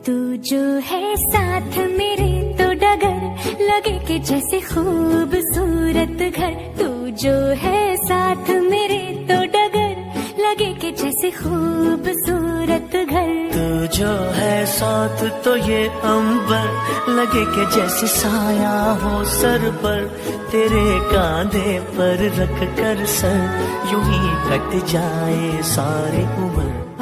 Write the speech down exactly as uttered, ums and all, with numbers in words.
तू जो है साथ मेरे तो डगर लगे कि जैसे खूबसूरत घर। तू जो है साथ मेरे तो डगर लगे कि जैसे खूबसूरत घर। तू जो है साथ तो ये अंबर लगे कि जैसे साया हो सर पर। तेरे कांधे पर रख कर सर यूं ही कट जाए सारी उम्र।